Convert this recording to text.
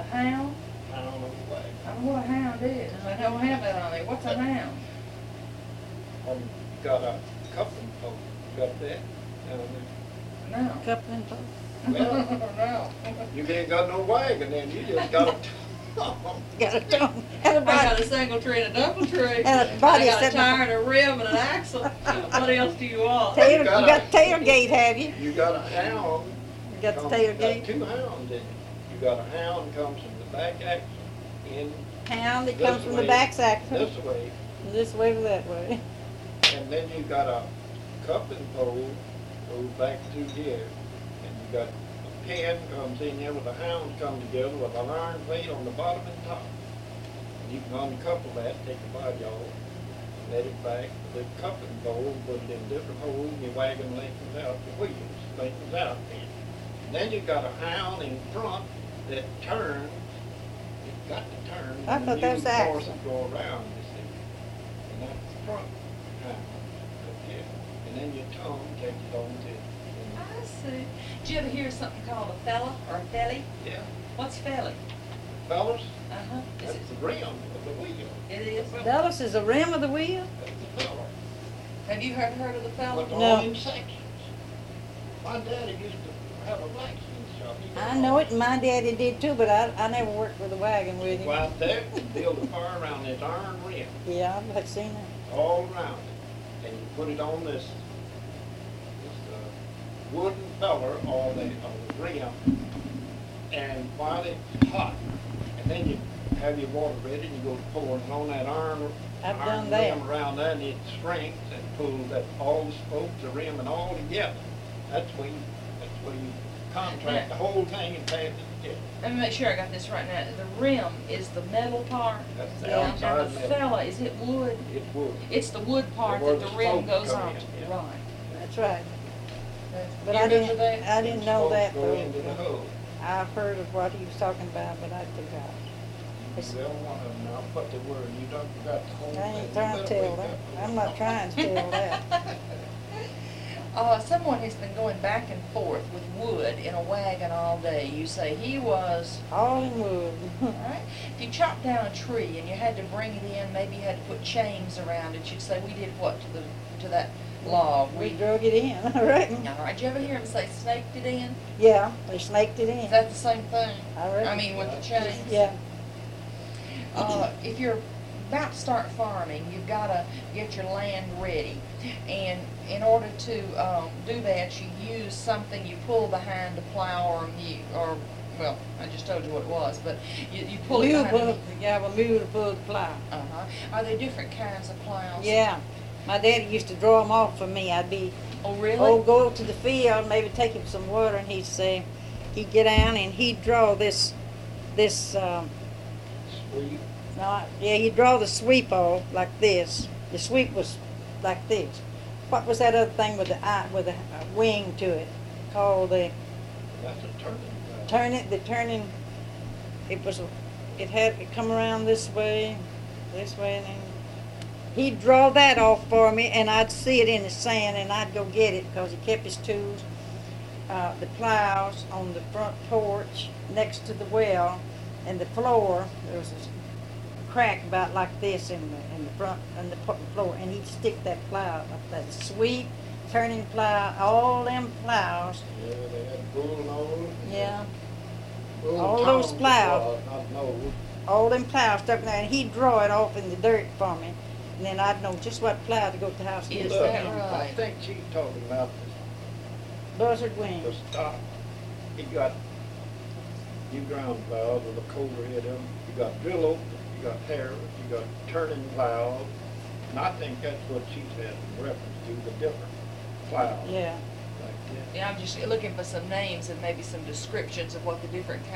hound? Hound on the way. I don't know what a hound is. I don't have that on there. What's a hound? Got a coupling pole, got that down there. No. Coupling pole. Well, No. you ain't got no wagon then, you just got a tongue. Got a tongue. And a I got body. a single tree and a double tree. And a body I got a sitting tire and a rim and an axle. What else do you want? Tail, you got a- got tailgate, have you? You got a hound. You got the Got tailgate. two hounds in it. You got a hound comes from the back axle in Hound that This comes from the way, back axle. this way, This way to that way. and then you got a coupling pole goes back through here, and you got a pin comes in there with the hounds come together with an iron plate on the bottom and top. And you can uncouple that, take the body off, let it back with the coupling pole, put it in different holes, and your wagon lengthens out the wheels, lengthens out then. And then you got a hound in front that turns, it's got to turn. I and thought that was the the horses axle. go around, you see. And that's the front hound up here. And then your tongue takes it on to, I see. Did you ever hear something called a fella or a felly? yeah. What's felly? Fellas, Uh-huh. Is that's it? the rim of the wheel. It is. Dallas is the rim of the wheel? That's the fella. Have you heard of the fella? With No. all in sections. My daddy used to have a blacksmith shop. He I did know all- it, my daddy did too, but I never worked with a wagon with Go him. out there and build a fire around this iron rim, Yeah, I've seen that. all around it. And you put it on this wooden feller or the rim, and while it's hot, and then you have your water ready, and you go pouring it on that iron I've iron done that. rim around that, and it shrinks and pulls that all the spokes, the rim, and all together. That's where you contract the whole thing and pass it together. Let me make sure I got this right now. The rim is the metal part. That's the Yeah. outside And the metal. fella, is it wood? It would. It's the wood part Where that the the rim spokes goes come on in, to. yeah. Right. That's right. But You I remember didn't, that? I didn't know that Spokes go into the though. hull. I've heard of what he was talking about, but I forgot. It's- Well, one of them now, put the word, you done forgot the whole thing. I ain't You trying to better tell wake that. up. I'm not trying to tell that. Someone has been going back and forth with wood in a wagon all day. You say he was, All in wood. all right? If you chopped down a tree and you had to bring it in, maybe you had to put chains around it, you'd say, we did what to that log? We drug it in, I reckon. All right, did you ever hear him say snaked it in? Yeah, they snaked it in. Is that the same thing? I reckon. I mean, with the chains? Yeah, If you're about to start farming, you've got to get your land ready. And in order to do that, you use something, you pull behind a plow or well, I just told you what it was, but you pull it mule behind pull, a, the guy with mule to pull the plow. uh-huh. Are there different kinds of plows? Yeah, my daddy used to draw them off for me. I'd be, Oh, really? oh, go to the field, maybe take him some water, and he'd say, he'd get down and he'd draw this, Sweet. no, yeah, he'd draw the sweep off like this. The sweep was like this. What was that other thing with the eye, with a wing to it, called the That's a turning. the turning? It was, it had to come around this way, and then he'd draw that off for me, and I'd see it in the sand, and I'd go get it because he kept his tools. The plows on the front porch next to the well, and the floor, there was a crack about like this in the front, and the floor, and he'd stick that plow up, that sweep, turning plow, all them plows, Yeah, they had bull nose. yeah, Bull all those tongues, plows. Not nose. all them plows stuck in there, and he'd draw it off in the dirt for me, and then I'd know just what plow to go to the house and Is get. that I right? think she's talking about Buzzard the wing. stock. You got new ground plows with a colder head in them. You got drill oak, you got Harris, you got turning plows. And I think that's what she's had in reference to, the different plows. Yeah. Like this. Yeah, I'm just looking for some names and maybe some descriptions of what the different